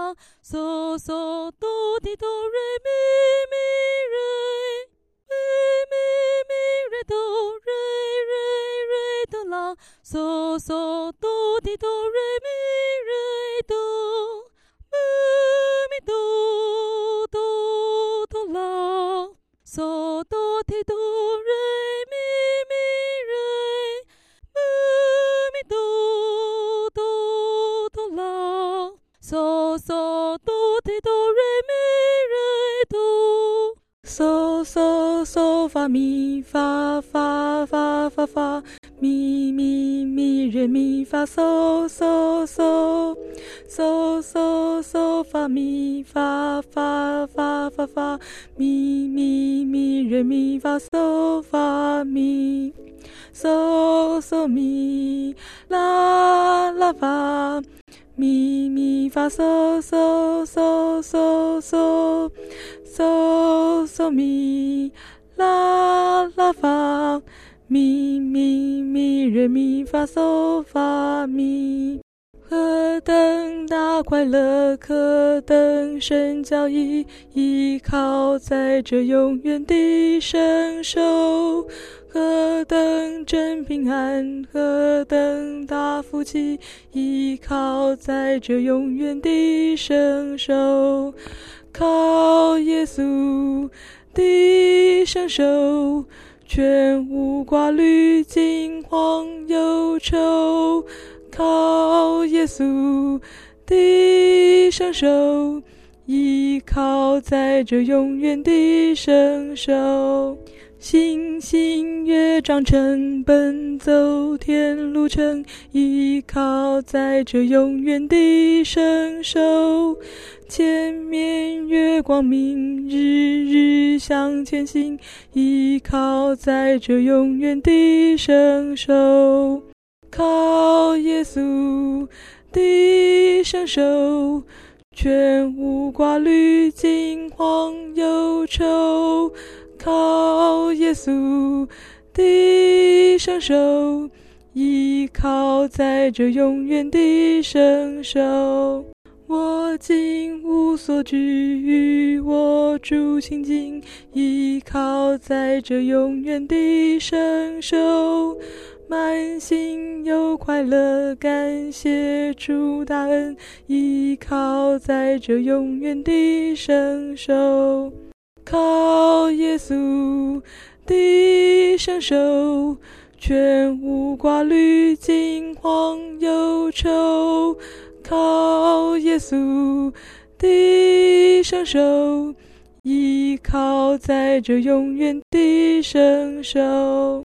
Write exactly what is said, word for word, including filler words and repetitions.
啦，嗦嗦哆地哆瑞咪咪瑞，咪咪咪瑞哆瑞瑞瑞哆啦，嗦嗦哆地哆瑞咪瑞哆，咪咪哆哆哆啦，嗦哆地哆瑞咪咪瑞，咪咪哆哆哆啦，嗦嗦哆地哆瑞咪瑞哆，嗦嗦嗦发咪发发发发发咪咪咪瑞咪发嗦嗦嗦，嗦嗦嗦发咪发发发发发咪咪咪瑞咪发嗦发咪，嗦嗦咪啦啦发咪咪发嗦嗦嗦嗦嗦，嗦嗦咪啦啦发咪咪咪瑞咪发嗦发咪。何等大快乐，何等神教义，依靠在这永远的圣手。何等真平安，何等大福气，依靠在这永远的圣手。靠耶稣的圣手，全无挂虑惊慌忧愁。靠耶稣的圣手，依靠在这永远的圣手。信心越长成，奔走天路程，依靠在这永远的圣手。前面越光明，日日向前行，依靠在这永远的圣手。靠耶稣的圣手，全无挂虑惊慌忧愁。靠耶稣的圣手，依靠在这永远的圣手。我今无所惧，与我主亲近，依靠在这永远的圣手。满心有快乐，感谢主大恩，依靠在这永远的圣手。靠耶稣的圣手，全无挂虑惊慌忧愁。靠耶稣的圣手，依靠在这永远的圣手。